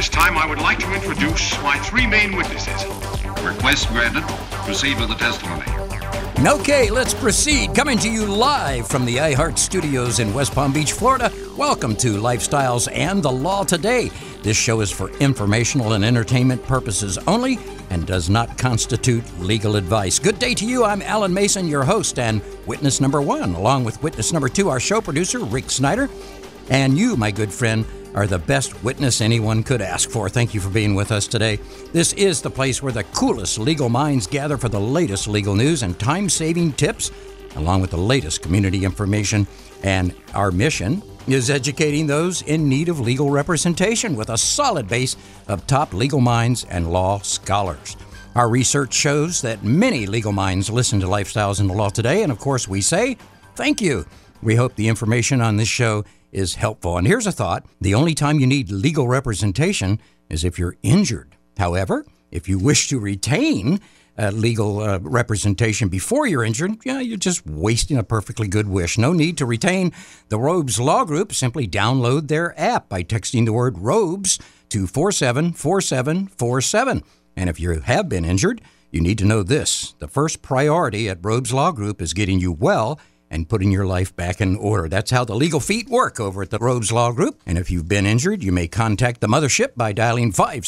this time, I would like to introduce my three main witnesses. Request granted. Proceed with the testimony. Okay, let's proceed. Coming to you live from the iHeart Studios in West Palm Beach, Florida. Welcome to Lifestyles and the Law Today. This show is for informational and entertainment purposes only and does not constitute legal advice. Good day to you. I'm Alan Mason, your host and witness number one, along with witness number two, our show producer, Rick Snyder. And you, my good friend, are the best witness anyone could ask for. Thank you for being with us today. This is the place where the coolest legal minds gather for the latest legal news and time-saving tips, along with the latest community information. And our mission is educating those in need of legal representation with a solid base of top legal minds and law scholars. Our research shows that many legal minds listen to Lifestyles in the Law Today, and of course we say thank you. We hope the information on this show is helpful. And here's a thought. The only time you need legal representation is if you're injured. However, if you wish to retain legal representation before you're injured, you're just wasting a perfectly good wish. No need to retain the Robes Law Group. Simply download their app by texting the word Robes to 474747. And if you have been injured, you need to know this. The first priority at Robes Law Group is getting you well and putting your life back in order. That's how the legal feet work over at the Robes Law Group. And if you've been injured, you may contact the mothership by dialing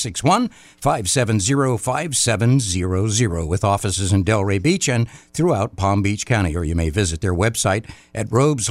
561-570-5700 with offices in Delray Beach and throughout Palm Beach County. Or you may visit their website at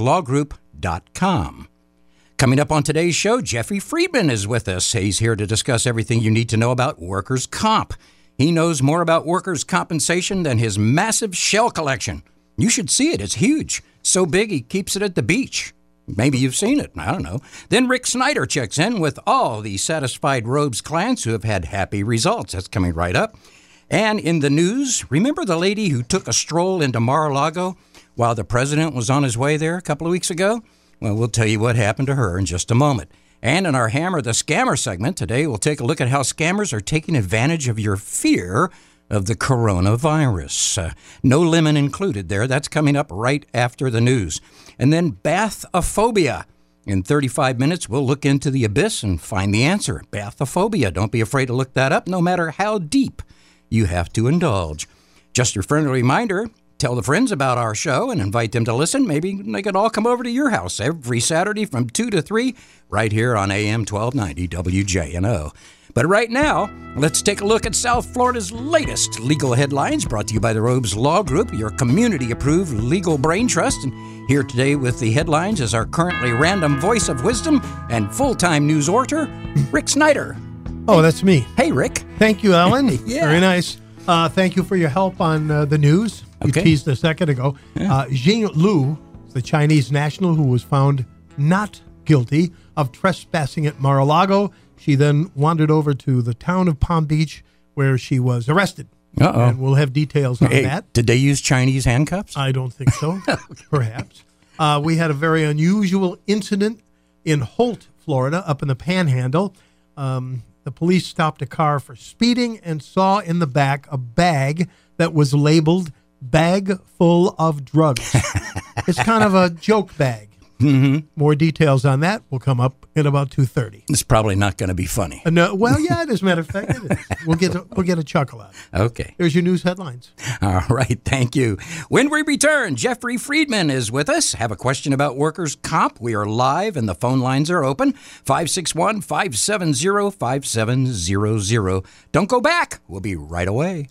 robeslawgroup.com. Coming up on today's show, Jeffrey Friedman is with us. He's here to discuss everything you need to know about workers' comp. He knows more about workers' compensation than his massive shell collection. You should see it. It's huge. So big, he keeps it at the beach. Maybe you've seen it. I don't know. Then Rick Snyder checks in with all the satisfied Robes clients who have had happy results. That's coming right up. And in the news, remember the lady who took a stroll into Mar-a-Lago while the president was on his way there a couple of weeks ago? Well, we'll tell you what happened to her in just a moment. And in our Hammer the Scammer segment today, we'll take a look at how scammers are taking advantage of your fear of the coronavirus. No lemon included there. That's coming up right after the news. And then bathophobia. In 35 minutes, we'll look into the abyss and find the answer. Bathophobia. Don't be afraid to look that up, no matter how deep you have to indulge. Just your friendly reminder, tell the friends about our show and invite them to listen. Maybe they could all come over to your house every Saturday from 2 to 3 right here on AM 1290 WJNO. But right now, let's take a look at South Florida's latest legal headlines, brought to you by the Robes Law Group, your community-approved legal brain trust. And here today with the headlines is our currently random voice of wisdom and full-time news author, Rick Snyder. Oh, that's me. Hey, Rick. Thank you, Alan. Yeah. Very nice. Thank you for your help on the news. You teased a second ago. Yeah. Jing Liu, the Chinese national who was found not guilty of trespassing at Mar-a-Lago. She then wandered over to the town of Palm Beach where she was arrested. Uh-oh. And we'll have details on that. Did they use Chinese handcuffs? I don't think so. Perhaps. We had a very unusual incident in Holt, Florida, up in the Panhandle. The police stopped a car for speeding and saw in the back a bag that was labeled "bag full of drugs." It's kind of a joke bag. Mm-hmm. More details on that will come up at about 2:30. It's probably not going to be funny. No, well, yeah, as a matter of fact, it is. We'll get a chuckle out of it. Okay. There's your news headlines. All right, thank you. When we return, Jeffrey Friedman is with us. Have a question about workers' comp? We are live and the phone lines are open. 561-570-5700. Don't go back. We'll be right away.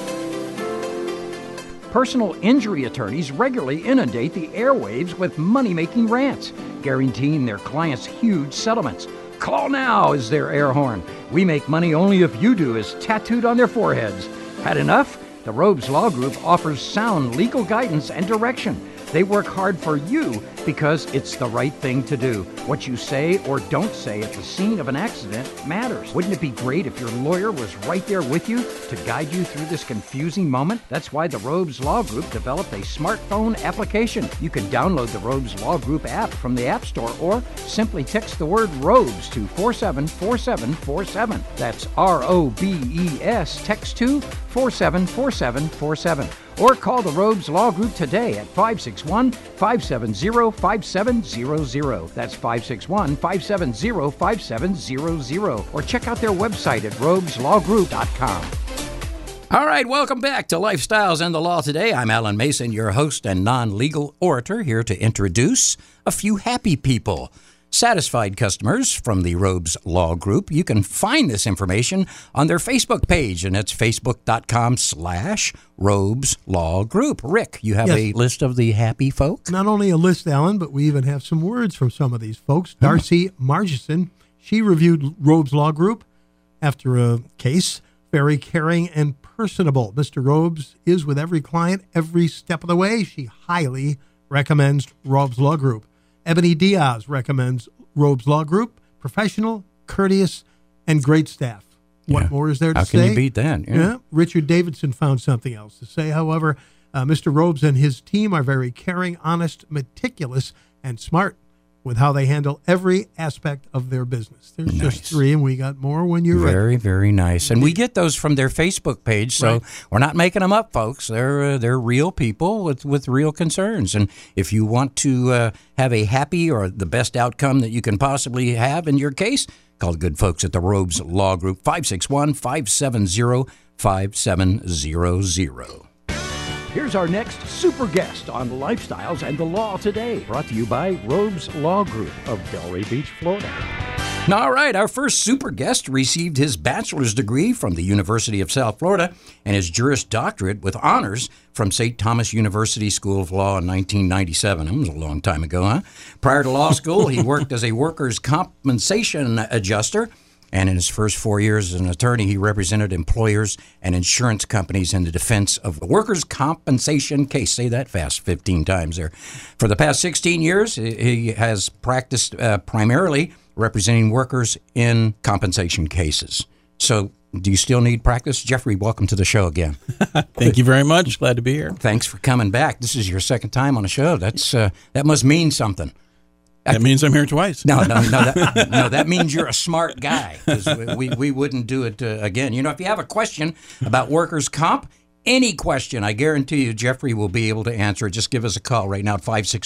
Personal injury attorneys regularly inundate the airwaves with money-making rants, guaranteeing their clients huge settlements. Call now is their air horn. We make money only if you do is tattooed on their foreheads. Had enough? The Robes Law Group offers sound legal guidance and direction. They work hard for you because it's the right thing to do. What you say or don't say at the scene of an accident matters. Wouldn't it be great if your lawyer was right there with you to guide you through this confusing moment? That's why the Robes Law Group developed a smartphone application. You can download the Robes Law Group app from the App Store or simply text the word Robes to 474747. That's ROBES, text to 474747. or call the Robes Law Group today at 561-570-5700. That's 561-570-5700. Or check out their website at robeslawgroup.com. All right, welcome back to Lifestyles and the Law Today. I'm Alan Mason, your host and non-legal orator, here to introduce a few happy people. Satisfied customers from the Robes Law Group. You can find this information on their Facebook page, and it's facebook.com/Robes Law Group. Rick, you have a list of the happy folk? Not only a list, Alan, but we even have some words from some of these folks. Darcy Margison, she reviewed Robes Law Group after a case. Very caring and personable. Mr. Robes is with every client every step of the way. She highly recommends Robes Law Group. Ebony Diaz recommends Robes Law Group. Professional, courteous, and great staff. What more is there to say? How can you beat that? Yeah. Richard Davidson found something else to say. However, Mr. Robes and his team are very caring, honest, meticulous, and smart with how they handle every aspect of their business. There's just 3, and we got more when you're ready. Very, very nice. And we get those from their Facebook page, so we're not making them up, folks. They're real people with real concerns. And if you want to have a happy or the best outcome that you can possibly have in your case, call the good folks at the Robes Law Group, 561-570-5700. Here's our next super guest on Lifestyles and the Law Today, brought to you by Robes Law Group of Delray Beach, Florida. All right, our first super guest received his bachelor's degree from the University of South Florida and his Juris Doctorate with honors from St. Thomas University School of Law in 1997. That was a long time ago, huh? Prior to law school, he worked as a workers' compensation adjuster. And in his first 4 years as an attorney, he represented employers and insurance companies in the defense of the workers' compensation case. Say that fast 15 times there. For the past 16 years, he has practiced primarily representing workers in compensation cases. So do you still need practice? Jeffrey, welcome to the show again. Thank you very much. Glad to be here. Thanks for coming back. This is your second time on the show. That must mean something. That means I'm here twice. No, that means you're a smart guy, because we wouldn't do it again. You know, if you have a question about workers' comp, any question, I guarantee you Jeffrey will be able to answer it. Just give us a call right now at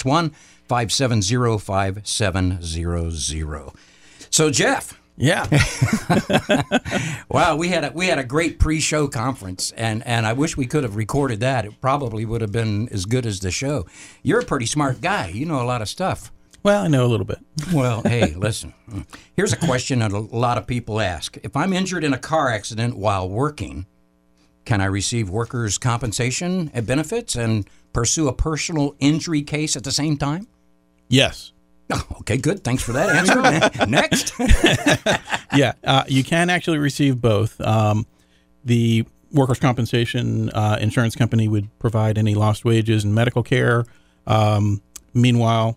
561-570-5700. So, Jeff. Yeah. Wow, we had a great pre-show conference, and I wish we could have recorded that. It probably would have been as good as the show. You're a pretty smart guy. You know a lot of stuff. Well, I know a little bit. Well, hey, listen. Here's a question that a lot of people ask. If I'm injured in a car accident while working, can I receive workers' compensation benefits and pursue a personal injury case at the same time? Yes. Oh, okay, good. Thanks for that answer. Next. Yeah, you can actually receive both. The workers' compensation insurance company would provide any lost wages and medical care. Meanwhile,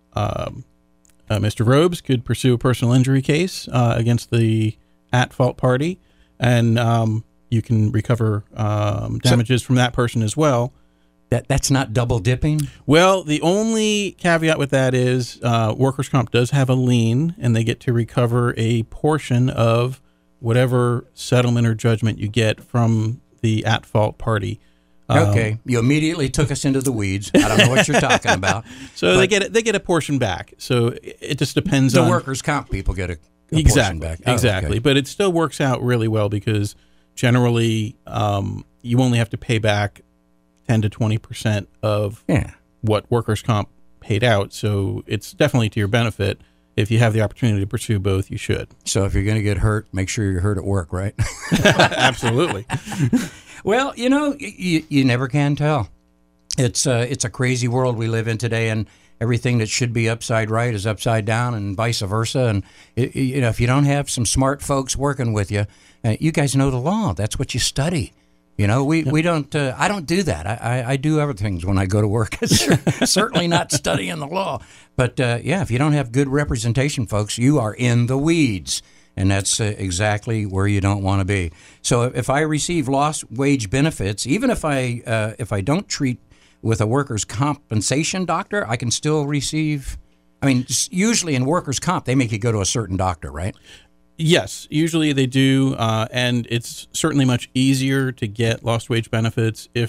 Mr. Robes could pursue a personal injury case against the at-fault party, and you can recover damages from that person as well. That's not double dipping? Well, the only caveat with that is workers' comp does have a lien, and they get to recover a portion of whatever settlement or judgment you get from the at-fault party. Okay, you immediately took us into the weeds. I don't know what you're talking about. So they get a portion back. So it just depends on the workers' comp people get a exactly portion back. Exactly, Okay. But it still works out really well because generally you only have to pay back 10 to 20% of what workers' comp paid out. So it's definitely to your benefit. If you have the opportunity to pursue both, you should. So if you're going to get hurt, make sure you're hurt at work, right? Absolutely. Well, you know, you never can tell. It's a crazy world we live in today, and everything that should be upside right is upside down, and vice versa. And you know, if you don't have some smart folks working with you, you guys know the law. That's what you study. You know, we don't. I don't do that. I do other things when I go to work. Certainly not studying the law. But yeah, if you don't have good representation, folks, you are in the weeds. And that's exactly where you don't want to be. So if I receive lost wage benefits, even if I don't treat with a workers' compensation doctor, I can still receive. I mean, usually in workers' comp, they make you go to a certain doctor, right? Yes, usually they do, and it's certainly much easier to get lost wage benefits if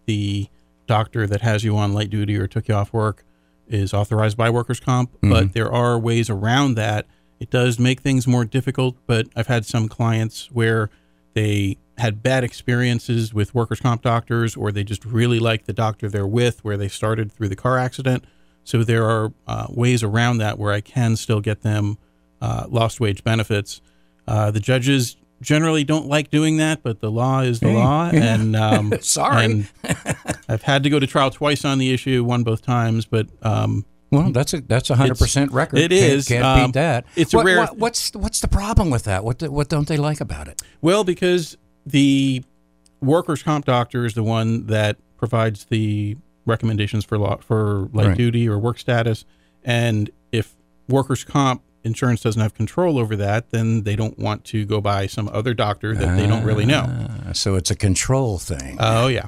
the doctor that has you on light duty or took you off work is authorized by workers' comp, but there are ways around that. It does make things more difficult, but I've had some clients where they had bad experiences with workers' comp doctors, or they just really like the doctor they're with where they started through the car accident. So there are ways around that where I can still get them lost wage benefits. The judges generally don't like doing that, but the law is the law. And sorry. And I've had to go to trial twice on the issue, won both times, but well, that's a 100% record. It is. Can't beat that. It's a rare. What's the problem with that? What don't they like about it? Well, because the workers' comp doctor is the one that provides the recommendations for light duty or work status, and if workers' comp insurance doesn't have control over that, then they don't want to go by some other doctor that they don't really know. So it's a control thing. Oh, yeah.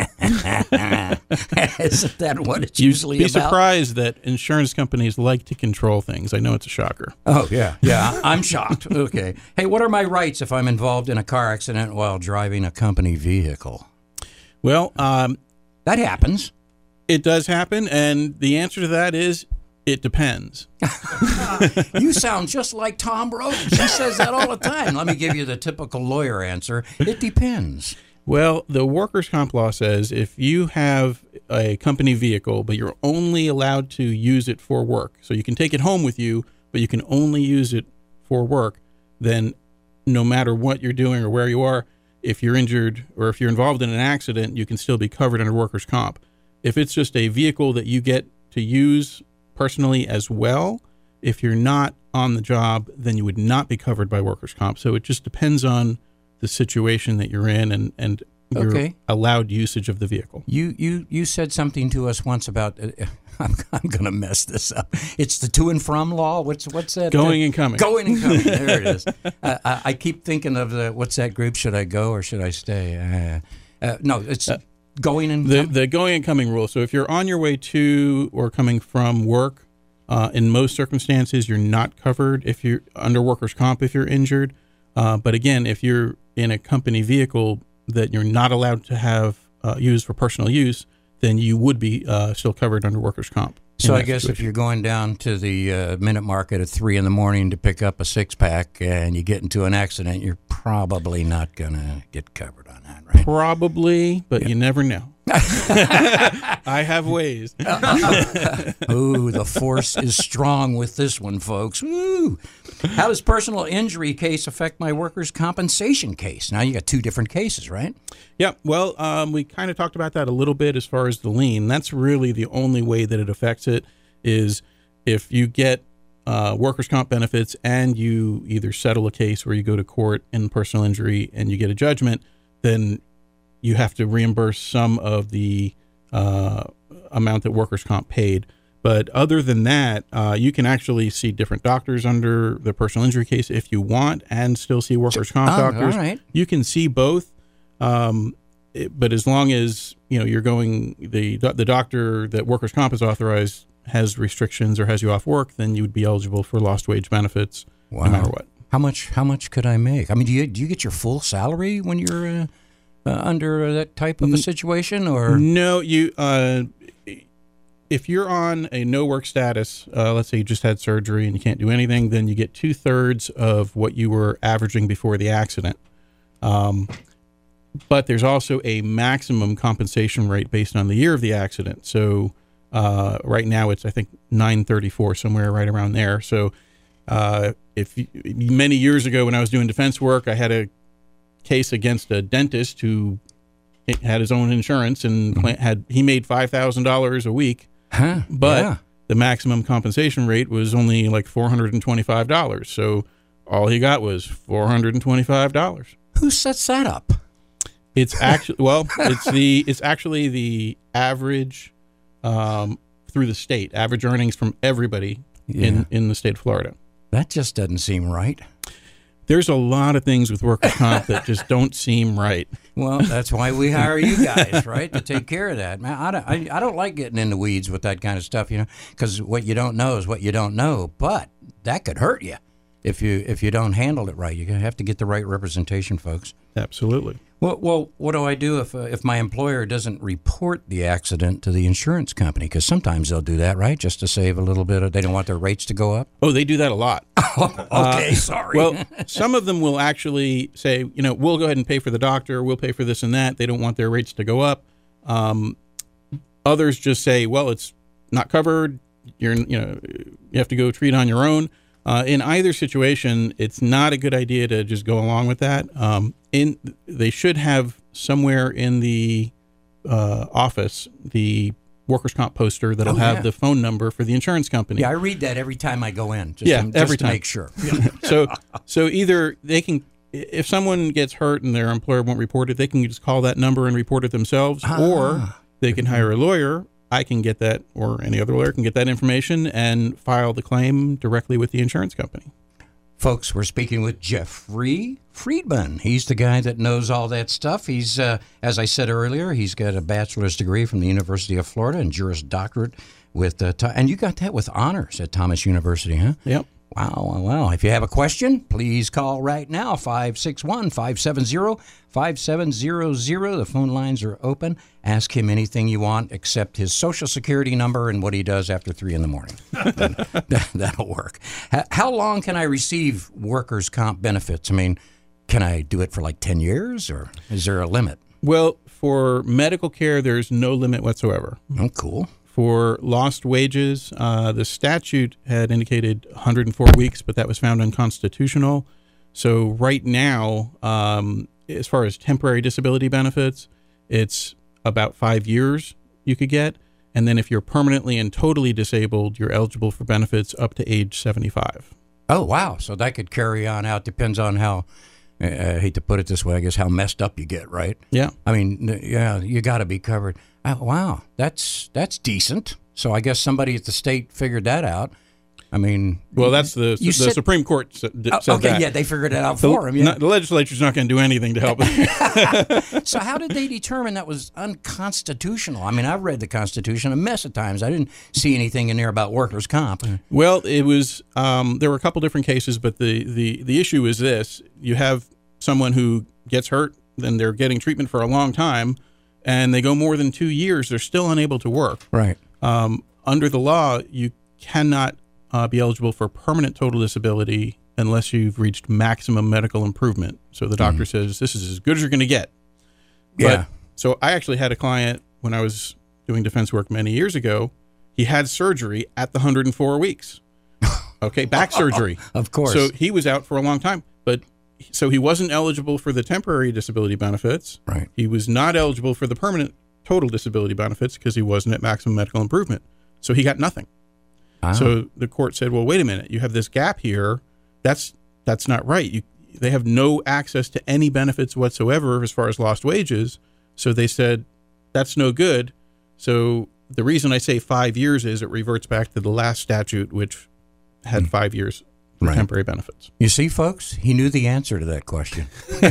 Isn't that what it's usually You'd be about? surprised that insurance companies like to control things. I know it's a shocker. Oh, yeah. Yeah, I'm shocked. Okay. Hey, what are my rights if I'm involved in a car accident while driving a company vehicle? Well, that happens. It does happen, and the answer to that is it depends. You sound just like Tom Rhodes. He says that all the time. Let me give you the typical lawyer answer. It depends. Well, the workers' comp law says if you have a company vehicle, but you're only allowed to use it for work, so you can take it home with you, but you can only use it for work, then no matter what you're doing or where you are, if you're injured or if you're involved in an accident, you can still be covered under workers' comp. If it's just a vehicle that you get to use personally as well, if you're not on the job, then you would not be covered by workers' comp. So it just depends on the situation that you're in and your allowed usage of the vehicle. You said something to us once about I'm going to mess this up. It's the to and from law. What's that? Going and coming. Going and coming. There it is. I keep thinking of what's that group? Should I go or should I stay? No, it's going and coming. The going and coming rule. So if you're on your way to or coming from work, in most circumstances, you're not covered if you're under workers' comp if you're injured. But again, if you're in a company vehicle that you're not allowed to have used for personal use, then you would be still covered under workers' comp. So I guess if you're going down to the Minute Market at 3 a.m. to pick up a 6-pack and you get into an accident, you're probably not going to get covered on that, right? Probably, but you never know. I have ways. Ooh, the force is strong with this one, folks. Ooh. How does personal injury case affect my workers' compensation case? Now you got two different cases, right? Yeah, well, we kind of talked about that a little bit as far as the lien. That's really the only way that it affects it is if you get workers' comp benefits and you either settle a case or you go to court in personal injury and you get a judgment, then you have to reimburse some of the amount that workers' comp paid. But other than that, you can actually see different doctors under the personal injury case if you want and still see workers' comp doctors. All right. You can see both, but as long as you're going, the doctor that workers' comp is authorized has restrictions or has you off work, then you would be eligible for lost wage benefits no matter what. How much could I make? I mean, do you get your full salary when you're under that type of a situation, or no? You if you're on a no work status, let's say you just had surgery and you can't do anything, then you get 2/3 of what you were averaging before the accident. But there's also a maximum compensation rate based on the year of the accident. So right now it's I think $934, somewhere right around there. So many years ago when I was doing defense work, I had a case against a dentist who had his own insurance and he made $5,000 a week, but the maximum compensation rate was only like $425. So all he got was $425. Who sets that up? It's actually it's actually the average through the state, average earnings from everybody in the state of Florida. That just doesn't seem right. There's a lot of things with workers' comp that just don't seem right. Well, that's why we hire you guys, right, to take care of that. Man, I don't like getting in the weeds with that kind of stuff, because what you don't know is what you don't know, but that could hurt you. if you don't handle it right. You have to get the right representation, folks. Absolutely. Well, what do I do if my employer doesn't report the accident to the insurance company? Because sometimes they'll do that, right? Just to save a little bit. They don't want their rates to go up. Oh, they do that a lot. Okay, sorry. Well, some of them will actually say, we'll go ahead and pay for the doctor. We'll pay for this and that. They don't want their rates to go up. Others just say, well, it's not covered. You have to go treat on your own. In either situation, it's not a good idea to just go along with that. They should have somewhere in the office the workers' comp poster that'll have the phone number for the insurance company. Yeah, I read that every time I go in. Every time. To make sure. So either they can, if someone gets hurt and their employer won't report it, they can just call that number and report it themselves, or they can hire a lawyer. I can get that, or any other lawyer can get that information and file the claim directly with the insurance company. Folks, we're speaking with Jeffrey Friedman. He's the guy that knows all that stuff. He's, as I said earlier, he's got a bachelor's degree from the University of Florida and Juris Doctorate with, and you got that with honors at Thomas University, huh? Yep. Wow. If you have a question, please call right now, 561-570-5700. The phone lines are open. Ask him anything you want except his Social Security number and what he does after 3 in the morning. That'll work. How long can I receive workers' comp benefits? I mean, can I do it for like 10 years, or is there a limit? Well, for medical care, there's no limit whatsoever. Oh, cool. For lost wages, the statute had indicated 104 weeks, but that was found unconstitutional. So right now, as far as temporary disability benefits, it's about 5 years you could get. And then if you're permanently and totally disabled, you're eligible for benefits up to age 75. Oh, wow. So that could carry on out. Depends on how, I hate to put it this way, I guess, how messed up you get, right? Yeah. I mean, yeah, you got to be covered. Wow, that's decent. So I guess somebody at the state figured that out. I mean, well, that's the Supreme Court said okay, that. Yeah, they figured it out for him. Yeah. The legislature's not going to do anything to help. So how did they determine that was unconstitutional? I mean, I've read the Constitution a mess of times. I didn't see anything in there about workers' comp. Well, it was there were a couple different cases, but the issue is this: you have someone who gets hurt, then they're getting treatment for a long time, and they go more than 2 years, they're still unable to work. Right. Under the law, you cannot be eligible for permanent total disability unless you've reached maximum medical improvement. So the doctor says, this is as good as you're going to get. Yeah. So I actually had a client when I was doing defense work many years ago. He had surgery at the 104 weeks. Okay, back surgery. Of course. So he was out for a long time. So he wasn't eligible for the temporary disability benefits. Right. He was not eligible for the permanent total disability benefits because he wasn't at maximum medical improvement. So he got nothing. So the court said, well, wait a minute. You have this gap here. That's not right. They have no access to any benefits whatsoever as far as lost wages. So they said, that's no good. So the reason I say 5 years is it reverts back to the last statute, which had 5 years for temporary benefits. You see, folks, he knew the answer to that question.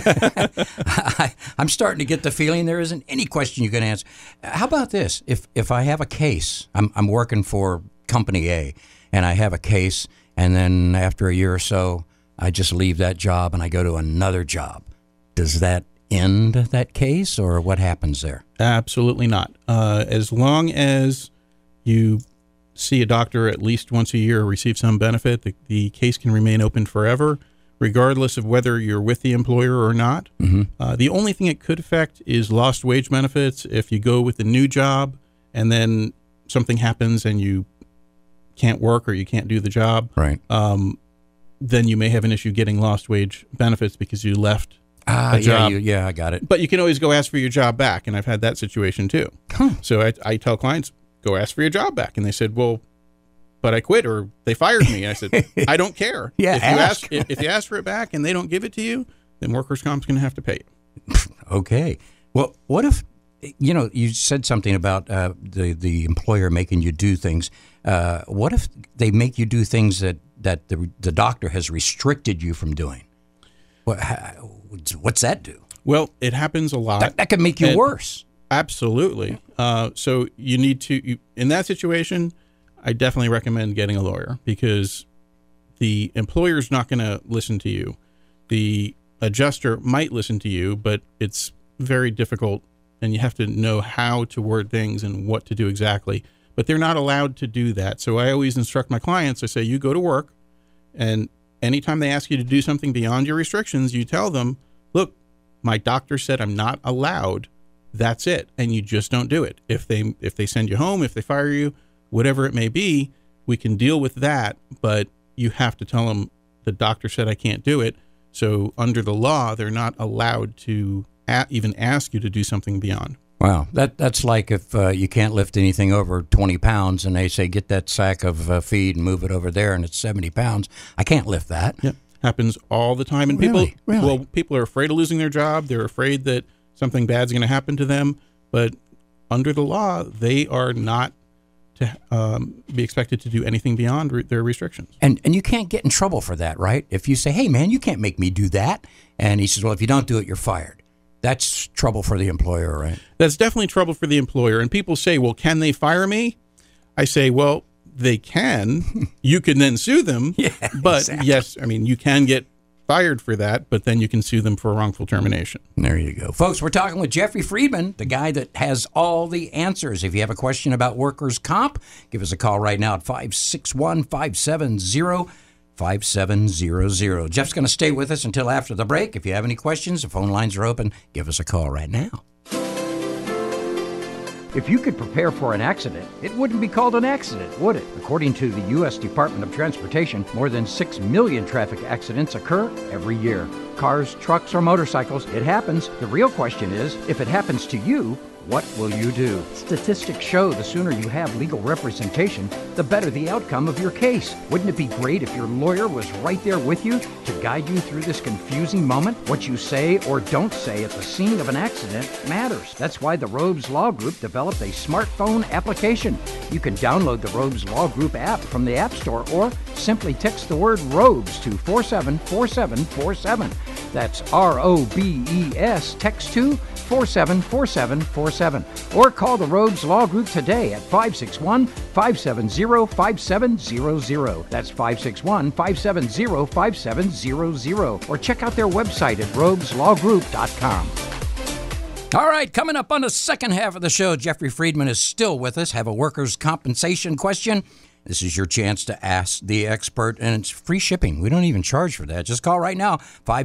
I'm starting to get the feeling there isn't any question you can answer. How about this? If I have a case, I'm working for Company A, and I have a case, and then after a year or so, I just leave that job and I go to another job. Does that end that case, or what happens there? Absolutely not. As long as you see a doctor at least once a year or receive some benefit, the case can remain open forever, regardless of whether you're with the employer or not. Mm-hmm. The only thing it could affect is lost wage benefits. If you go with a new job and then something happens and you can't work or you can't do the job, right? Then you may have an issue getting lost wage benefits because you left a job. Yeah, I got it. But you can always go ask for your job back, and I've had that situation too. So I tell clients, go ask for your job back, and they said, well, but I quit or they fired me. And I said, I don't care. If you ask for it back and they don't give it to you, then workers' comp's going to have to pay you. Okay. Well, what if, you said something about the employer making you do things. What if they make you do things that the doctor has restricted you from doing? What's that do? Well, it happens a lot. That could make you worse. Absolutely. So you need to, in that situation, I definitely recommend getting a lawyer, because the employer's not going to listen to you. The adjuster might listen to you, but it's very difficult, and you have to know how to word things and what to do exactly. But they're not allowed to do that. So I always instruct my clients, I say, you go to work, and anytime they ask you to do something beyond your restrictions, you tell them, look, my doctor said I'm not allowed. That's it. And you just don't do it. If they send you home, if they fire you, whatever it may be, we can deal with that. But you have to tell them the doctor said I can't do it. So under the law, they're not allowed to even ask you to do something beyond. Wow, that's like if you can't lift anything over 20 pounds and they say, get that sack of feed and move it over there, and it's 70 pounds. I can't lift that. Yeah, happens all the time. And Really? people are afraid of losing their job. They're afraid that something bad's going to happen to them. But under the law, they are not to be expected to do anything beyond their restrictions. And you can't get in trouble for that, right? If you say, hey, man, you can't make me do that. And he says, well, if you don't do it, you're fired. That's trouble for the employer, right? That's definitely trouble for the employer. And people say, well, can they fire me? I say, well, they can. You can then sue them. Yeah, but exactly. yes, I mean, you can get fired for that, but then you can sue them for wrongful termination. There you go. Folks, we're talking with Jeffrey Friedman, the guy that has all the answers. If you have a question about workers' comp, give us a call right now at 561-570-5700. Jeff's going to stay with us until after the break. If you have any questions, the phone lines are open. Give us a call right now. If you could prepare for an accident, it wouldn't be called an accident, would it? According to the U.S. Department of Transportation, more than 6 million traffic accidents occur every year. Cars, trucks, or motorcycles, it happens. The real question is, if it happens to you, what will you do? Statistics show the sooner you have legal representation, the better the outcome of your case. Wouldn't it be great if your lawyer was right there with you to guide you through this confusing moment? What you say or don't say at the scene of an accident matters. That's why the Robes Law Group developed a smartphone application. You can download the Robes Law Group app from the App Store or simply text the word Robes to 474747. That's ROBES, text to 474747. Or call the Robes Law Group today at 561-570-5700. That's 561-570-5700. Or check out their website at robeslawgroup.com. All right, coming up on the second half of the show, Jeffrey Friedman is still with us. Have a workers' compensation question? This is your chance to ask the expert, and it's free shipping. We don't even charge for that. Just call right now,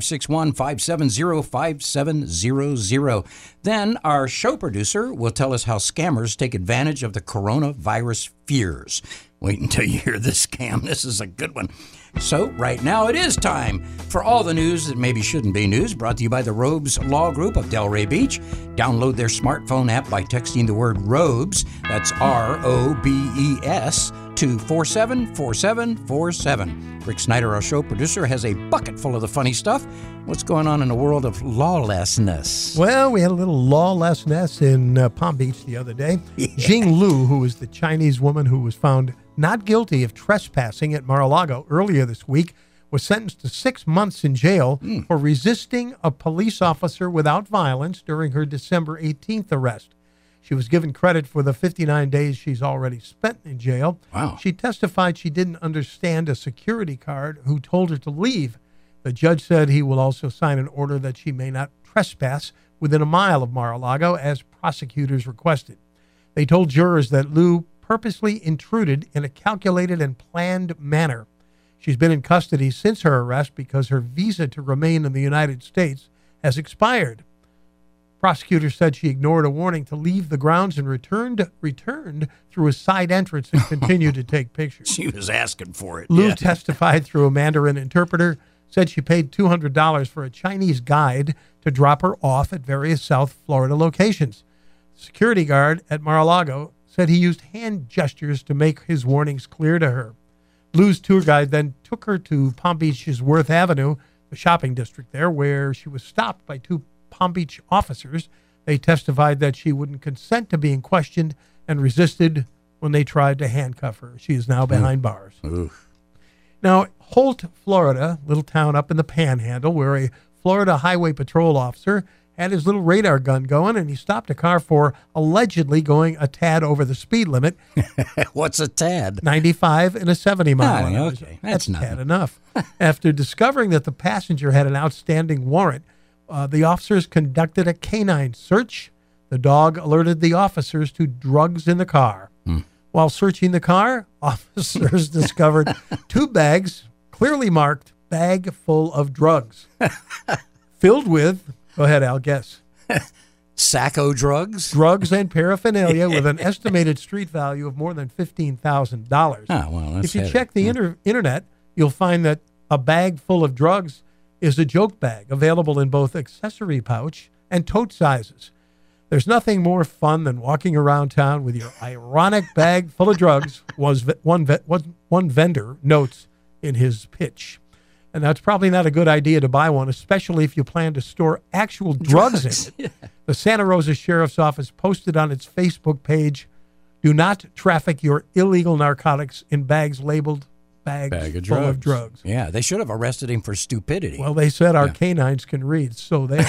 561-570-5700. Then our show producer will tell us how scammers take advantage of the coronavirus fears. Wait until you hear this scam. This is a good one. So right now it is time for all the news that maybe shouldn't be news, brought to you by the Robes Law Group of Delray Beach. Download their smartphone app by texting the word Robes, that's ROBES, to 474747. Rick Snyder, our show producer, has a bucket full of the funny stuff. What's going on in the world of lawlessness? Well, we had a little lawlessness in Palm Beach the other day. Yeah. Jing Liu, who was the Chinese woman who was found not guilty of trespassing at Mar-a-Lago earlier this week, was sentenced to 6 months in jail for resisting a police officer without violence during her December 18th arrest. She was given credit for the 59 days she's already spent in jail. Wow. She testified she didn't understand a security guard who told her to leave. The judge said he will also sign an order that she may not trespass within a mile of Mar-a-Lago, as prosecutors requested. They told jurors that Liu purposely intruded in a calculated and planned manner. She's been in custody since her arrest because her visa to remain in the United States has expired. Prosecutors said she ignored a warning to leave the grounds and returned through a side entrance and continued to take pictures. She was asking for it. Liu testified through a Mandarin interpreter, said she paid $200 for a Chinese guide to drop her off at various South Florida locations. The security guard at Mar-a-Lago said he used hand gestures to make his warnings clear to her. Liu's tour guide then took her to Palm Beach's Worth Avenue, the shopping district there, where she was stopped by two Palm Beach officers. They testified that she wouldn't consent to being questioned and resisted when they tried to handcuff her. She is now behind bars. Oof. Now, Holt, Florida, little town up in the Panhandle, where a Florida Highway Patrol officer had his little radar gun going, and he stopped a car for allegedly going a tad over the speed limit. What's a tad? 95 and a 70 mile an hour. Okay, that's a nothing. tad enough. After discovering that the passenger had an outstanding warrant, the officers conducted a canine search. The dog alerted the officers to drugs in the car. While searching the car, officers discovered 2 bags, clearly marked bag full of drugs, filled with, go ahead, Al, guess. Sacco drugs? Drugs and paraphernalia with an estimated street value of more than $15,000. Oh, well, that's If you heavy. check the internet, you'll find that a bag full of drugs is a joke bag, available in both accessory pouch and tote sizes. There's nothing more fun than walking around town with your ironic bag full of drugs, was one vendor notes in his pitch. And that's probably not a good idea to buy one, especially if you plan to store actual drugs in it. The Santa Rosa Sheriff's Office posted on its Facebook page, "Do not traffic your illegal narcotics in bags labeled bags full of drugs." Yeah, they should have arrested him for stupidity. Well, they said our canines can read, so they...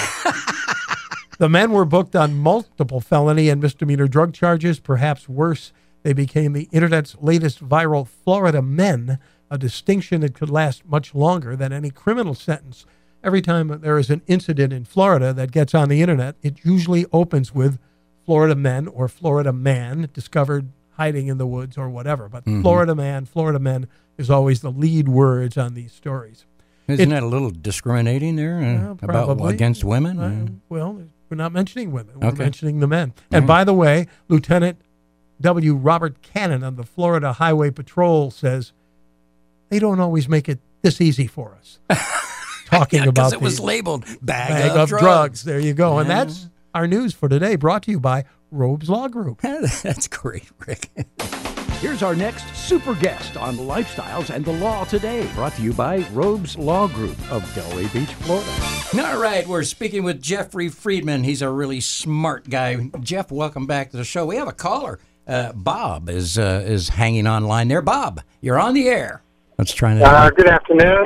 The men were booked on multiple felony and misdemeanor drug charges. Perhaps worse, they became the internet's latest viral Florida men, a distinction that could last much longer than any criminal sentence. Every time there is an incident in Florida that gets on the internet, it usually opens with Florida men or Florida man discovered hiding in the woods or whatever. But Florida man, Florida men is always the lead words on these stories. Isn't that a little discriminating there against women? Well, we're not mentioning women. We're mentioning the men. And by the way, Lieutenant W. Robert Cannon on the Florida Highway Patrol says, they don't always make it this easy for us. Talking about because it was labeled bag of drugs. drugs. There you go. And that's our news for today, brought to you by Robes Law Group. That's great, Rick. Here's our next super guest on lifestyles and the law today, brought to you by Robes Law Group of Delray Beach, Florida. All right, we're speaking with Jeffrey Friedman. He's a really smart guy. Jeff, welcome back to the show. We have a caller. Bob is hanging online there. Bob, you're on the air. Let's try that. Good afternoon.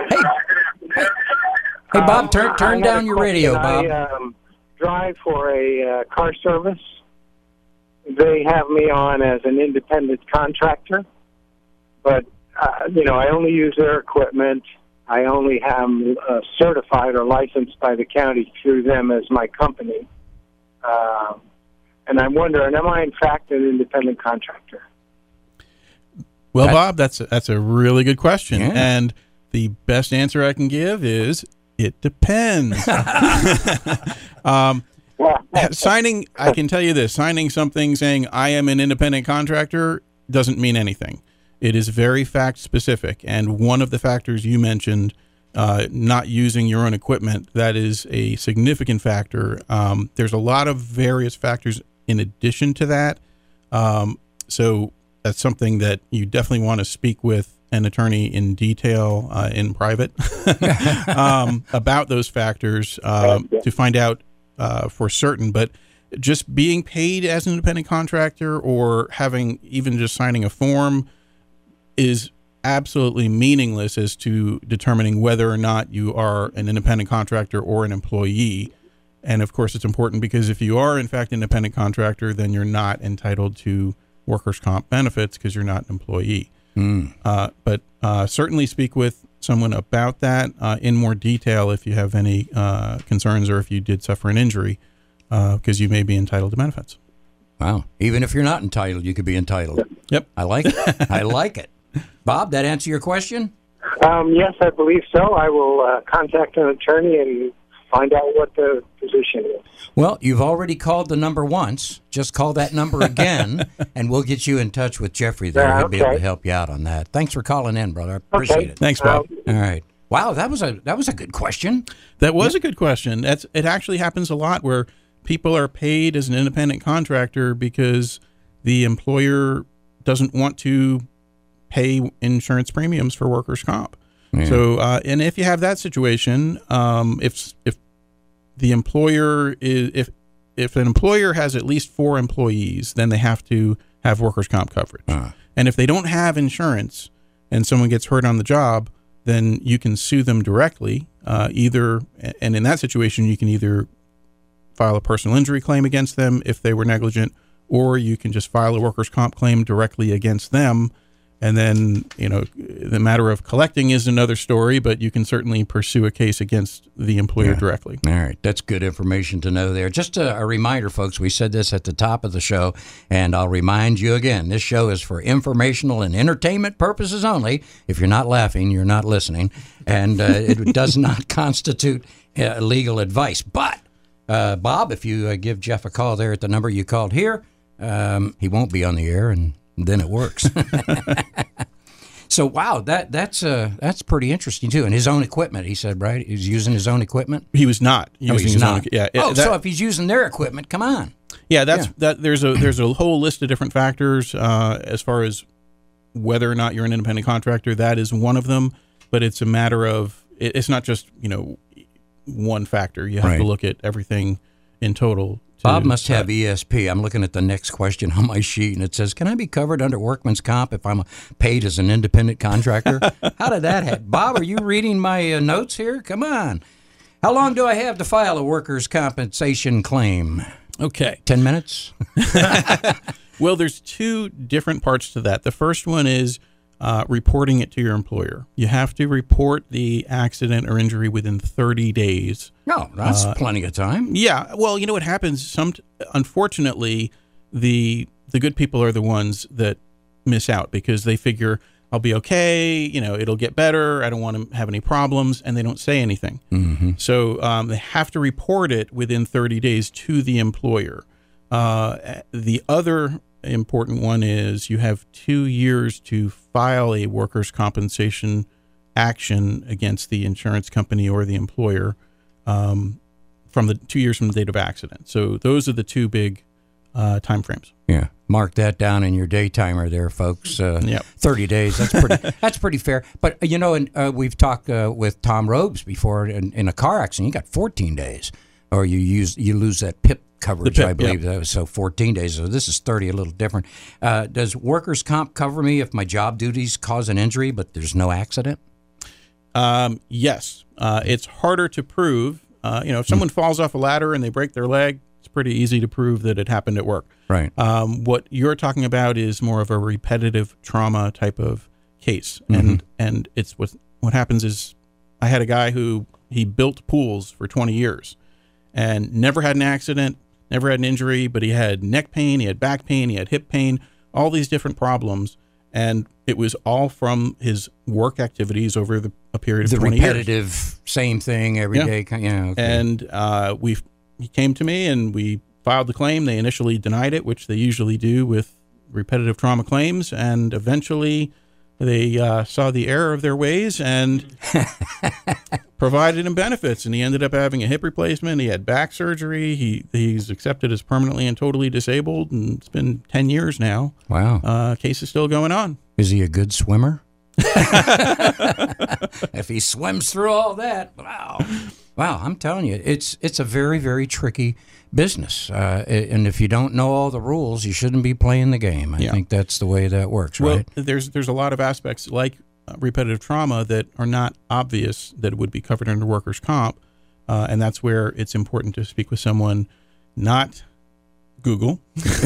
Hey, Bob, turn down your radio, Bob. I drive for a car service. They have me on as an independent contractor, but, I only use their equipment. I only am certified or licensed by the county through them as my company. And I'm wondering, am I in fact an independent contractor? Well, Bob, that's a really good question. Yeah. And the best answer I can give is it depends. Signing, I can tell you this, signing something saying I am an independent contractor doesn't mean anything. It is very fact specific. And one of the factors you mentioned, not using your own equipment, that is a significant factor. There's a lot of various factors in addition to that. So that's something that you definitely want to speak with an attorney in detail in private about those factors to find out for certain. But just being paid as an independent contractor or having even just signing a form is absolutely meaningless as to determining whether or not you are an independent contractor or an employee. And of course, it's important because if you are in fact an independent contractor, then you're not entitled to workers' comp benefits because you're not an employee. But certainly speak with someone about that in more detail if you have any concerns or if you did suffer an injury, because you may be entitled to benefits. Wow. Even if you're not entitled, you could be entitled. Yep. I like it. I like it. Bob, that answer your question? Yes, I believe so. I will contact an attorney and find out what the position is. Well, you've already called the number once. Just call that number again, and we'll get you in touch with Jeffrey there. He'll be able to help you out on that. Thanks for calling in, brother. I appreciate it. Thanks, Bob. All right. Wow, that was a good question. That was a good question. It actually happens a lot where people are paid as an independent contractor because the employer doesn't want to pay insurance premiums for workers' comp. Yeah. So, and if you have that situation, if the employer is if an employer has at least 4 employees, then they have to have workers' comp coverage. And if they don't have insurance and someone gets hurt on the job, then you can sue them directly. And in that situation, you can either file a personal injury claim against them if they were negligent, or you can just file a workers' comp claim directly against them. And then, the matter of collecting is another story, but you can certainly pursue a case against the employer directly. All right. That's good information to know there. Just a reminder, folks, we said this at the top of the show, and I'll remind you again, this show is for informational and entertainment purposes only. If you're not laughing, you're not listening. And it does not constitute legal advice. But, Bob, if you give Jeff a call there at the number you called here, he won't be on the air, and then it works. So, wow, that's pretty interesting, too. And his own equipment, he said, right? He's using his own equipment? He was not using his own. Yeah. So if he's using their equipment, come on. Yeah, that. There's a whole list of different factors as far as whether or not you're an independent contractor. That is one of them, but it's a matter of, it's not just, one factor. You have to look at everything in total. Bob must have ESP. I'm looking at the next question on my sheet, and it says, can I be covered under workman's comp if I'm paid as an independent contractor? How did that happen? Bob, are you reading my notes here? Come on. How long do I have to file a workers' compensation claim? Okay. 10 minutes? Well, there's two different parts to that. The first one is reporting it to your employer. You have to report the accident or injury within 30 days. No, that's plenty of time. Yeah. Well, what happens? Unfortunately, the good people are the ones that miss out because they figure, I'll be okay, it'll get better, I don't want to have any problems, and they don't say anything. Mm-hmm. So they have to report it within 30 days to the employer. The other important one is you have 2 years to file a workers' compensation action against the insurance company or the employer from the 2 years from the date of accident. So those are the two big time frames. Yeah, mark that down in your day timer there, folks. 30 days. That's pretty fair. But and we've talked with Tom Robes before. In a car accident, you got 14 days, or you lose that PIP coverage, I believe. That was so 14 days. So this is 30, a little different. Does workers' comp cover me if my job duties cause an injury, but there's no accident? Yes. It's harder to prove. If someone falls off a ladder and they break their leg, it's pretty easy to prove that it happened at work. Right. What you're talking about is more of a repetitive trauma type of case. Mm-hmm. And it's what happens is I had a guy who he built pools for 20 years and never had an accident, never had an injury, but he had neck pain, he had back pain, he had hip pain, all these different problems. And it was all from his work activities over a period of 20 years. The repetitive, same thing every day. Okay. And he came to me and we filed the claim. They initially denied it, which they usually do with repetitive trauma claims. And eventually they saw the error of their ways and provided him benefits. And he ended up having a hip replacement. He had back surgery. He's accepted as permanently and totally disabled. And it's been 10 years now. Wow. Case is still going on. Is he a good swimmer? If he swims through all that, wow, I'm telling you, it's a very, very tricky business. And if you don't know all the rules, you shouldn't be playing the game. I think that's the way that works, right? Well, there's a lot of aspects like repetitive trauma that are not obvious that would be covered under workers' comp, and that's where it's important to speak with someone, not Google,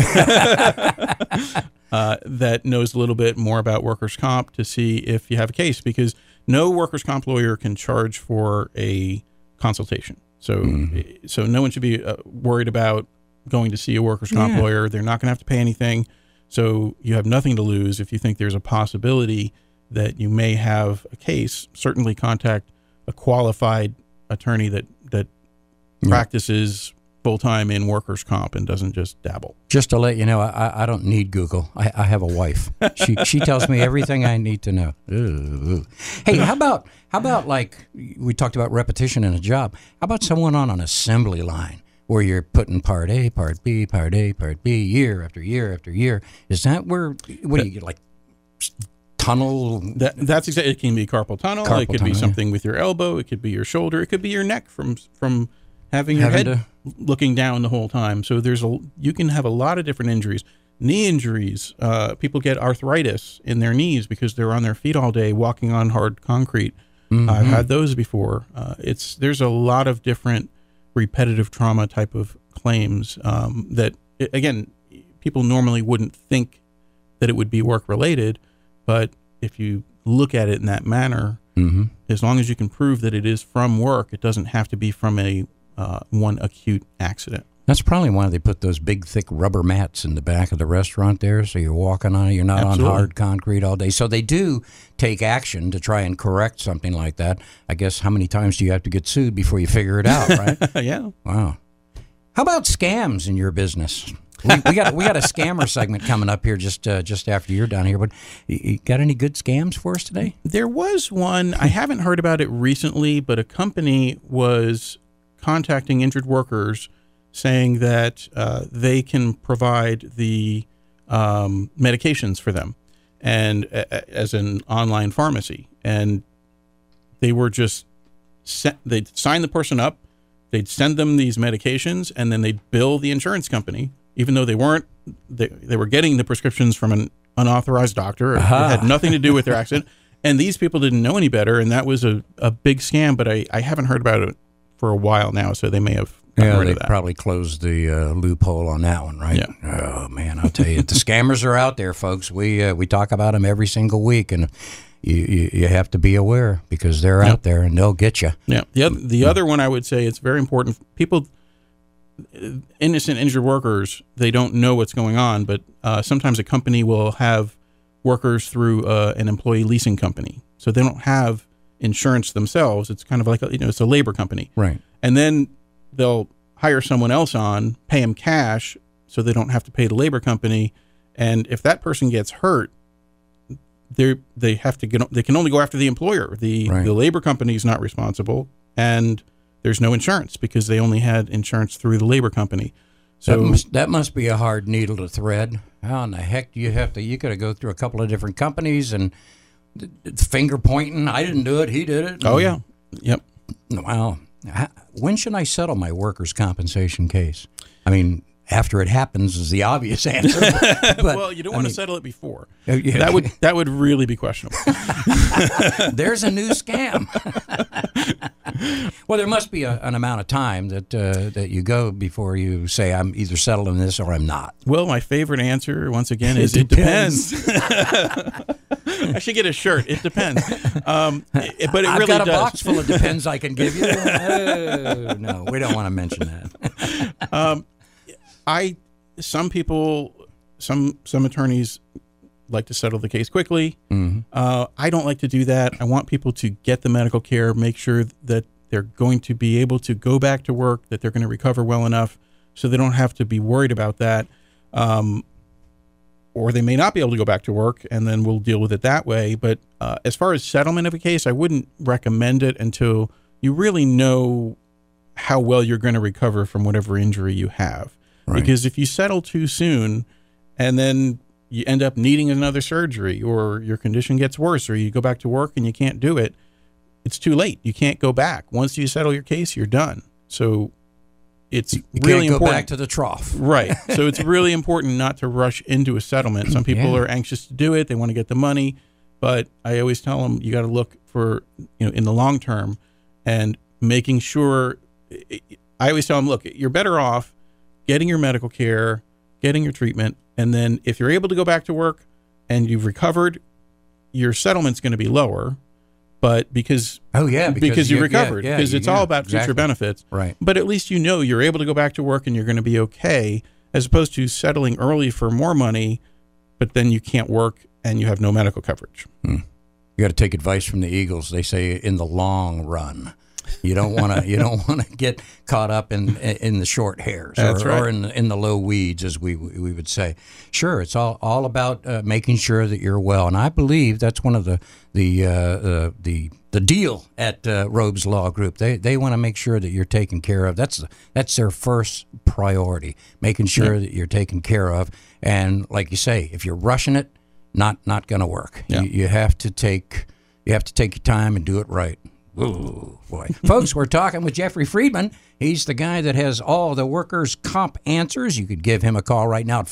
that knows a little bit more about workers' comp to see if you have a case, because no workers' comp lawyer can charge for a consultation. So so no one should be worried about going to see a workers' comp lawyer. They're not going to have to pay anything. So you have nothing to lose. If you think there's a possibility that you may have a case, certainly contact a qualified attorney that practices full-time in workers' comp and doesn't just dabble. Just to let you know, I don't need Google. I have a wife. She tells me everything I need to know. Ooh. Hey, how about like we talked about repetition in a job? How about someone on an assembly line where you're putting part A, part B, part A, part B, year after year after year? Is that where, what do you get, like tunnel? That's exactly, it can be carpal tunnel. It could be something with your elbow. It could be your shoulder. It could be your neck from having your head looking down the whole time. So you can have a lot of different injuries. Knee injuries. People get arthritis in their knees because they're on their feet all day walking on hard concrete. Mm-hmm. I've had those before. There's a lot of different repetitive trauma type of claims that, again, people normally wouldn't think that it would be work-related, but if you look at it in that manner, as long as you can prove that it is from work, it doesn't have to be from a one acute accident. That's probably why they put those big, thick rubber mats in the back of the restaurant there, so you're walking on it. You're not on hard concrete all day. So they do take action to try and correct something like that. I guess how many times do you have to get sued before you figure it out, right? Yeah. Wow. How about scams in your business? We got a scammer segment coming up here just after you're done here. But you got any good scams for us today? There was one. I haven't heard about it recently, but a company was contacting injured workers saying that they can provide the medications for them, and as an online pharmacy. And they were just they'd sign the person up, they'd send them these medications, and then they'd bill the insurance company, even though they weren't. They were getting the prescriptions from an unauthorized doctor. It had nothing to do with their accident. And these people didn't know any better, and that was a big scam. But I haven't heard about it for a while now, so they may have. Yeah, they probably closed the loophole on that one, right? Yeah. Oh man, I'll tell you, the scammers are out there, folks. We talk about them every single week, and you have to be aware because they're out there and they'll get you. Yeah. The other one I would say it's very important. People, innocent injured workers, they don't know what's going on, but sometimes a company will have workers through an employee leasing company, so they don't have insurance themselves. It's kind of like it's a labor company, right? And then they'll hire someone else on, pay them cash so they don't have to pay the labor company. And if that person gets hurt, they can only go after the employer. The labor company is not responsible, and there's no insurance because they only had insurance through the labor company. So that must be a hard needle to thread. How in the heck do you got to go through a couple of different companies and finger pointing? I didn't do it. He did it. Oh yeah. Yep. Wow. When should I settle my workers' compensation case? I mean, after it happens is the obvious answer. But, well, you don't want to settle it before. That would really be questionable. There's a new scam. Well, there must be an amount of time that you go before you say, I'm either settling this or I'm not. Well, my favorite answer, once again, is it depends. I should get a shirt. It depends. But it I've really got a does. box full of depends I can give you. Oh, no, we don't want to mention that. Some attorneys like to settle the case quickly. I don't like to do that. I want people to get the medical care, make sure that they're going to be able to go back to work, that they're going to recover well enough so they don't have to be worried about that. Or they may not be able to go back to work, and then we'll deal with it that way. But as far as settlement of a case, I wouldn't recommend it until you really know how well you're going to recover from whatever injury you have. Right. Because if you settle too soon and then you end up needing another surgery, or your condition gets worse, or you go back to work and you can't do it, it's too late. You can't go back. Once you settle your case, you're done. So it's really important. Go back to the trough. Right. So it's really important not to rush into a settlement. Some people are anxious to do it. They want to get the money. But I always tell them you got to look for, in the long term and making sure. I always tell them, look, you're better off getting your medical care, getting your treatment, and then if you're able to go back to work and you've recovered, your settlement's going to be lower. But because you recovered, because it's all about future benefits. Right. But at least you're able to go back to work and you're going to be okay, as opposed to settling early for more money, but then you can't work and you have no medical coverage. You got to take advice from the Eagles. They say in the long run. You don't want to get caught up in the short hairs or in the low weeds, as we would say. Sure, it's all about making sure that you're well, and I believe that's one of the deal at Robes Law Group. They want to make sure that you're taken care of. That's their first priority, making sure that you're taken care of. And like you say, if you're rushing it, not going to work. Yeah. You have to take your time and do it right. Ooh, boy. Folks, we're talking with Jeffrey Friedman. He's the guy that has all the workers' comp answers. You could give him a call right now at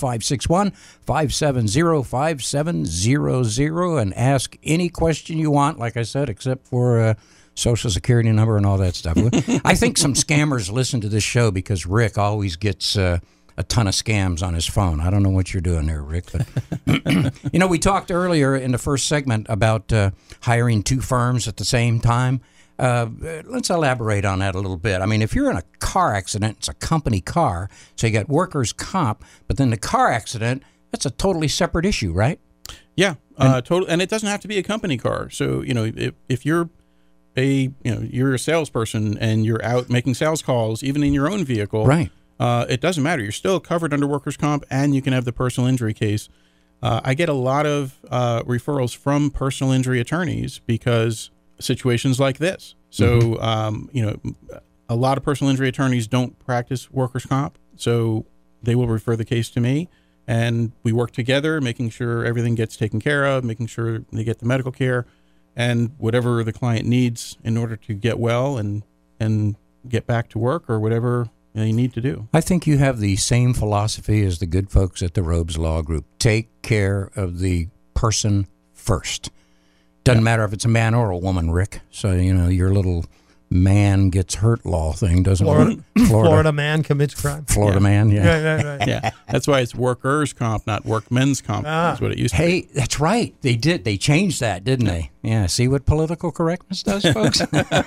561-570-5700 and ask any question you want, like I said, except for Social Security number and all that stuff. I think some scammers listen to this show because Rick always gets a ton of scams on his phone. I don't know what you're doing there, Rick. But we talked earlier in the first segment about hiring two firms at the same time. Let's elaborate on that a little bit. I mean, if you're in a car accident, it's a company car, so you got workers' comp, but then the car accident, that's a totally separate issue, right? Yeah, totally. And it doesn't have to be a company car. So, if you're you're a salesperson and you're out making sales calls, even in your own vehicle, right? It doesn't matter. You're still covered under workers' comp, and you can have the personal injury case. I get a lot of referrals from personal injury attorneys because situations like this. So, a lot of personal injury attorneys don't practice workers' comp, so they will refer the case to me, and we work together, making sure everything gets taken care of, making sure they get the medical care, and whatever the client needs in order to get well and get back to work or whatever they need to do. I think you have the same philosophy as the good folks at the Robes Law Group. Take care of the person first. Doesn't matter if it's a man or a woman, Rick. So, your little man gets hurt law thing doesn't work. Florida man commits crime. Florida man, yeah. Right. Yeah, that's why it's workers' comp, not workmen's comp. That's what it used to be. Hey, that's right. They did. They changed that, didn't they? Yeah, see what political correctness does, folks?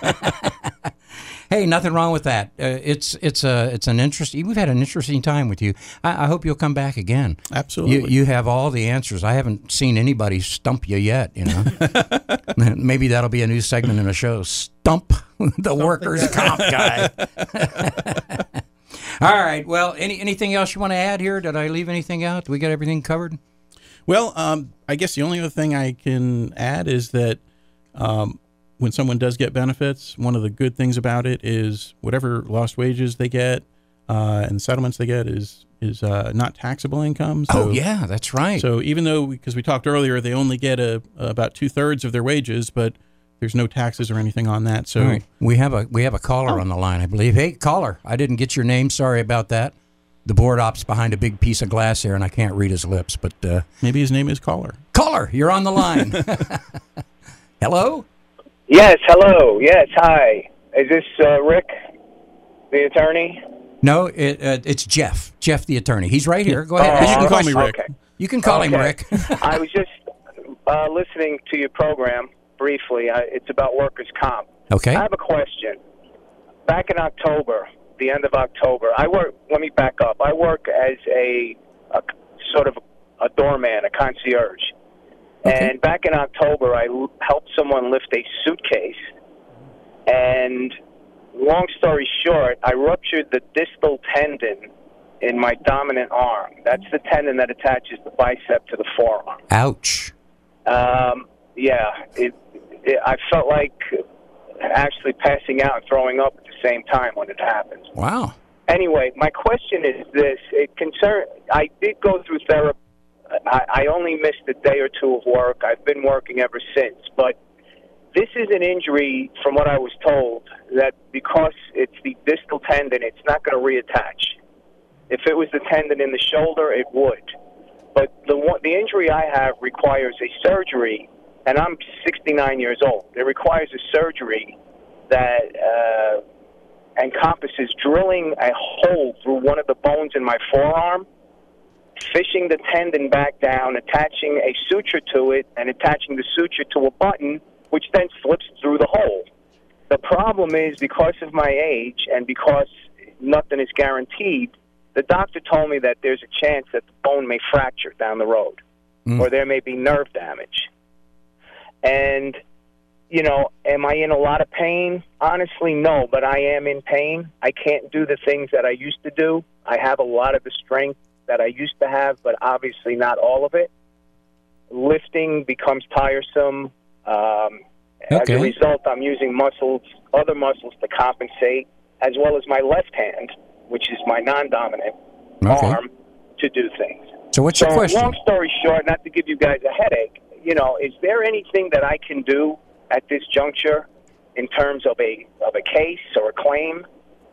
Hey, nothing wrong with that. It's an interesting. We've had an interesting time with you. I hope you'll come back again. Absolutely. You have all the answers. I haven't seen anybody stump you yet. Maybe that'll be a new segment in the show. Stump the workers' comp guy. All right. Well, anything else you want to add here? Did I leave anything out? Do we got everything covered? Well, I guess the only other thing I can add is that. When someone does get benefits, one of the good things about it is whatever lost wages they get and settlements they get is not taxable income. So, yeah, that's right. So even though, because we talked earlier, they only get about 2/3 of their wages, but there's no taxes or anything on that. So right. we have a caller on the line, I believe. Hey, caller, I didn't get your name. Sorry about that. The board op's behind a big piece of glass here, and I can't read his lips. But maybe his name is Caller. Caller, you're on the line. Hello. Yes, hello. Yes, hi. Is this Rick, the attorney? No, it's Jeff. Jeff, the attorney. He's right here. Go ahead. You can call me Rick. Okay. You can call him Rick. I was just listening to your program briefly. It's about workers' comp. Okay. I have a question. Back in October, the end of October, let me back up. I work as a sort of a doorman, a concierge. Okay. And back in October, I helped someone lift a suitcase. And long story short, I ruptured the distal tendon in my dominant arm. That's the tendon that attaches the bicep to the forearm. Ouch. Yeah. I felt like actually passing out and throwing up at the same time when it happened. Wow. Anyway, my question is this. I did go through therapy. I only missed a day or two of work. I've been working ever since. But this is an injury, from what I was told, that because it's the distal tendon, it's not going to reattach. If it was the tendon in the shoulder, it would. But the injury I have requires a surgery, and I'm 69 years old. It requires a surgery that encompasses drilling a hole through one of the bones in my forearm, fishing the tendon back down, attaching a suture to it, and attaching the suture to a button, which then slips through the hole. The problem is, because of my age and because nothing is guaranteed, the doctor told me that there's a chance that the bone may fracture down the road, or there may be nerve damage. And, am I in a lot of pain? Honestly, no, but I am in pain. I can't do the things that I used to do. I have a lot of the strength that I used to have, but obviously not all of it. Lifting becomes tiresome. As a result, I'm using other muscles to compensate, as well as my left hand, which is my non-dominant arm, to do things. So what's your question? Long story short, not to give you guys a headache, is there anything that I can do at this juncture in terms of a case or a claim?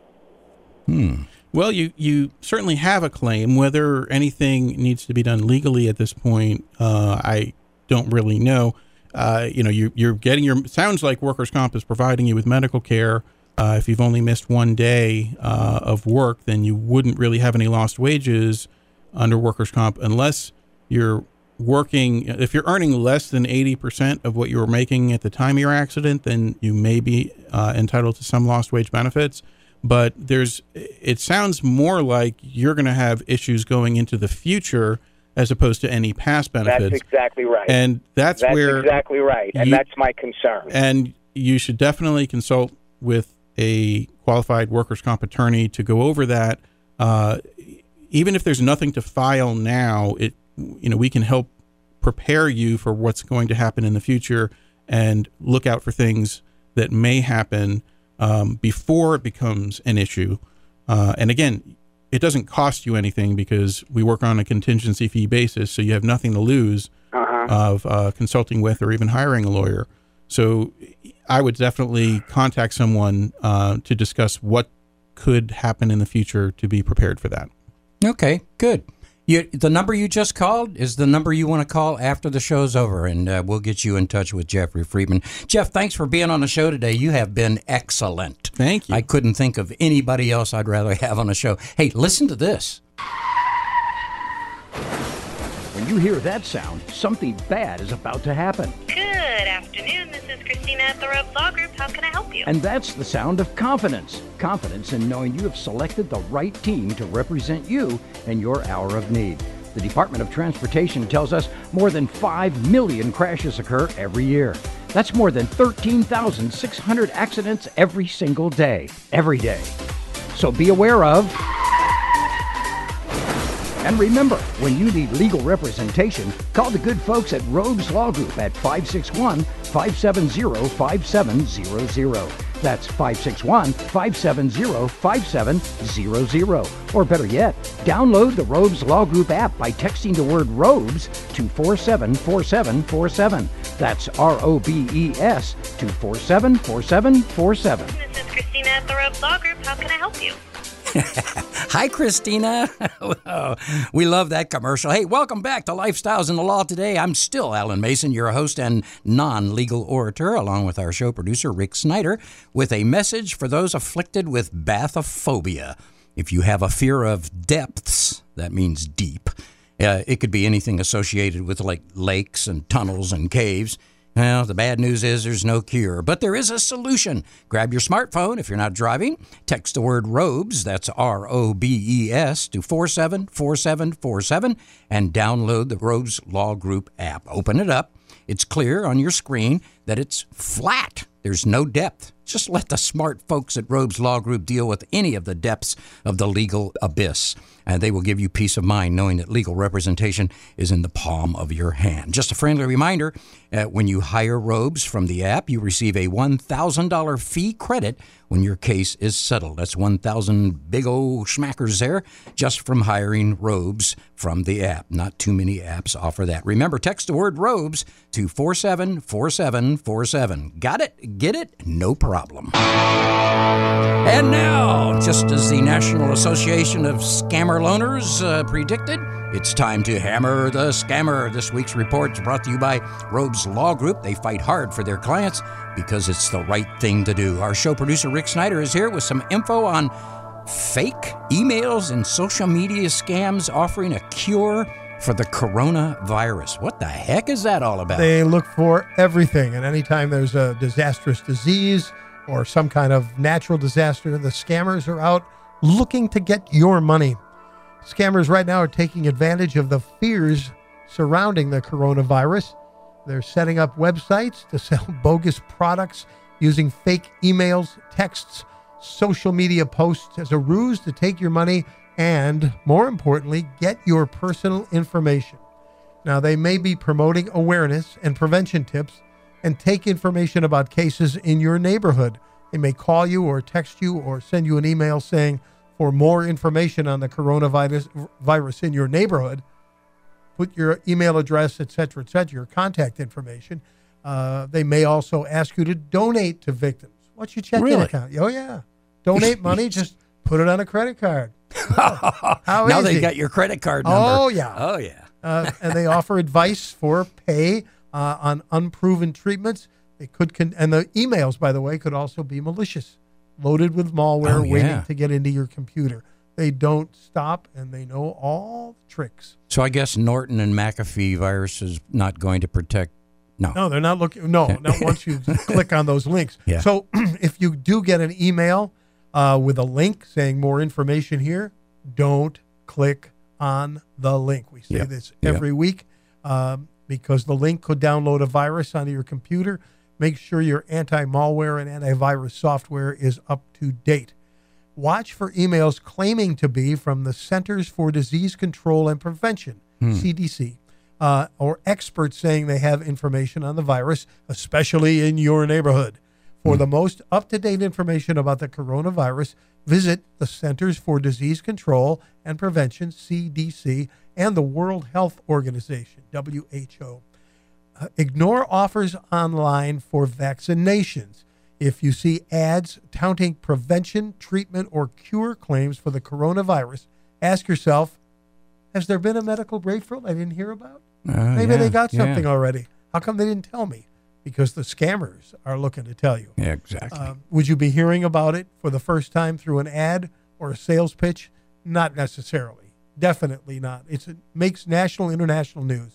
Well, you certainly have a claim. Whether anything needs to be done legally at this point, I don't really know. you're getting sounds like workers' comp is providing you with medical care. If you've only missed one day of work, then you wouldn't really have any lost wages under workers' comp unless you're working. If you're earning less than 80% of what you were making at the time of your accident, then you may be entitled to some lost wage benefits. But it sounds more like you're going to have issues going into the future as opposed to any past benefits. That's exactly right. And that's where exactly right. And that's my concern. And you should definitely consult with a qualified workers' comp attorney to go over that. Even if there's nothing to file now, we can help prepare you for what's going to happen in the future and look out for things that may happen before it becomes an issue. And again, it doesn't cost you anything because we work on a contingency fee basis, so you have nothing to lose of consulting with or even hiring a lawyer. So I would definitely contact someone to discuss what could happen in the future to be prepared for that. Okay, good. The number you just called is the number you want to call after the show's over, and we'll get you in touch with Jeffrey Friedman. Jeff, thanks for being on the show today. You have been excellent. Thank you. I couldn't think of anybody else I'd rather have on the show. Hey, listen to this. When you hear that sound, something bad is about to happen. Good afternoon. This is Christina at the Robes Law Group. How can I help you? And that's the sound of confidence. Confidence in knowing you have selected the right team to represent you in your hour of need. The Department of Transportation tells us more than 5 million crashes occur every year. That's more than 13,600 accidents every single day. Every day. So be aware of... And remember, when you need legal representation, call the good folks at Robes Law Group at 561-570-5700. That's 561-570-5700. Or better yet, download the Robes Law Group app by texting the word ROBES to 474747. That's ROBES to 474747. This is Christina at the Robes Law Group. How can I help you? Hi, Christina. We love that commercial. Hey, welcome back to Lifestyles in the Law Today. I'm still Alan Mason, your host and non-legal orator, along with our show producer, Rick Snyder, with a message for those afflicted with bathyphobia. If you have a fear of depths, that means deep. It could be anything associated with like lakes and tunnels and caves. Well, the bad news is there's no cure, but there is a solution. Grab your smartphone if you're not driving. Text the word ROBES, that's ROBES, to 474747 and download the Robes Law Group app. Open it up. It's clear on your screen that it's flat. There's no depth. Just let the smart folks at Robes Law Group deal with any of the depths of the legal abyss. And they will give you peace of mind knowing that legal representation is in the palm of your hand. Just a friendly reminder, when you hire Robes from the app, you receive a $1,000 fee credit when your case is settled. That's 1,000 big old schmackers there just from hiring Robes from the app. Not too many apps offer that. Remember, text the word Robes to 474747. Got it? Get it? No problem. And now, just as the National Association of Scammer Loaners predicted, it's time to hammer the scammer. This week's report is brought to you by Robes Law Group. They fight hard for their clients because it's the right thing to do. Our show producer, Rick Snyder, is here with some info on fake emails and social media scams offering a cure for the coronavirus. What the heck is that all about? They look for everything, and anytime there's a disastrous disease or some kind of natural disaster, the scammers are out looking to get your money. Scammers right now are taking advantage of the fears surrounding the coronavirus. They're setting up websites to sell bogus products using fake emails, texts, social media posts as a ruse to take your money and, more importantly, get your personal information. Now, they may be promoting awareness and prevention tips and take information about cases in your neighborhood. They may call you or text you or send you an email saying, for more information on the coronavirus in your neighborhood, put your email address, et cetera, your contact information. They may also ask you to donate to victims. What's your checking account? Oh, yeah. Donate money, just put it on a credit card. How now easy. they got your credit card number. Oh, yeah. Oh, yeah. And they offer advice for pay on unproven treatments. They could, and the emails, by the way, could also be malicious, loaded with malware waiting to get into your computer. They don't stop, and they know all the tricks. So I guess Norton and McAfee virus is not going to protect. No, they're not looking. No, not once you click on those links. Yeah. So if you do get an email with a link saying more information here, don't click on the link. We say this every week because the link could download a virus onto your computer. Make sure your anti-malware and antivirus software is up to date. Watch for emails claiming to be from the Centers for Disease Control and Prevention, CDC, or experts saying they have information on the virus, especially in your neighborhood. For the most up-to-date information about the coronavirus, visit the Centers for Disease Control and Prevention, CDC, and the World Health Organization, WHO. Ignore offers online for vaccinations. If you see ads touting prevention, treatment, or cure claims for the coronavirus, ask yourself, has there been a medical breakthrough I didn't hear about? Maybe they got something already. How come they didn't tell me? Because the scammers are looking to tell you. Yeah, exactly. Would you be hearing about it for the first time through an ad or a sales pitch? Not necessarily. Definitely not. It makes national, international news.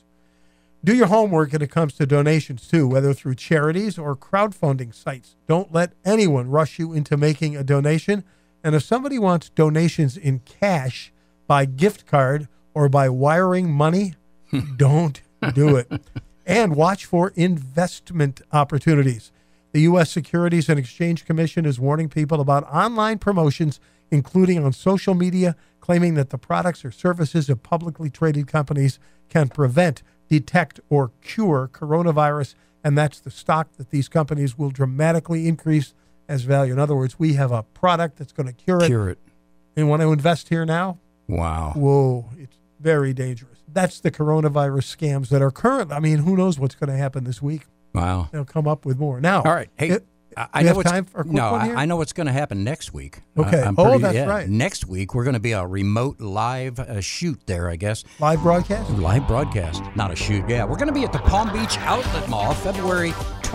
Do your homework when it comes to donations, too, whether through charities or crowdfunding sites. Don't let anyone rush you into making a donation. And if somebody wants donations in cash, by gift card, or by wiring money, don't do it. And watch for investment opportunities. The U.S. Securities and Exchange Commission is warning people about online promotions, including on social media, claiming that the products or services of publicly traded companies can prevent, detect, or cure coronavirus, and that's the stock that these companies will dramatically increase as value. In other words, we have a product that's going to cure it. And want to invest here now? Wow. Whoa, it's very dangerous. That's the coronavirus scams that are current. I mean, who knows what's going to happen this week? Wow. They'll come up with more. Now, all right. Hey, I know time for a quick one here? I know what's going to happen next week. Okay. That's right. Next week, we're going to be a remote live shoot there, I guess. Live broadcast? Live broadcast. Not a shoot. Yeah. We're going to be at the Palm Beach Outlet Mall February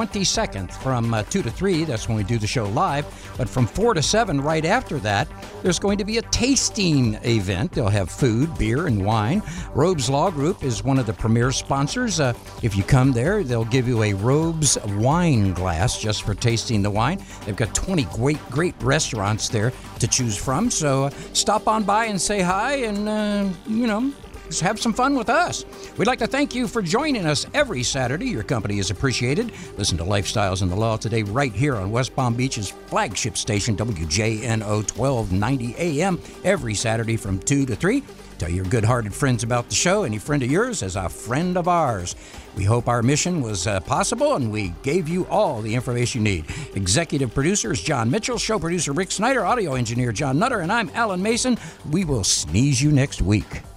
22nd from 2 to 3. That's when we do the show live. But from 4 to 7, right after that, there's going to be a tasting event. They'll have food, beer, and wine. Robes Law Group is one of the premier sponsors. If you come there, they'll give you a Robes wine glass just for tasting the wine. They've got 20 great restaurants there to choose from. So stop on by and say hi and, just have some fun with us. We'd like to thank you for joining us every Saturday. Your company is appreciated. Listen to Lifestyles in the Law today right here on West Palm Beach's flagship station, WJNO 1290 AM, every Saturday from 2 to 3. Tell your good-hearted friends about the show. Any friend of yours is a friend of ours. We hope our mission was possible, and we gave you all the information you need. Executive producer is John Mitchell, show producer Rick Snyder, audio engineer John Nutter, and I'm Alan Mason. We will sneeze you next week.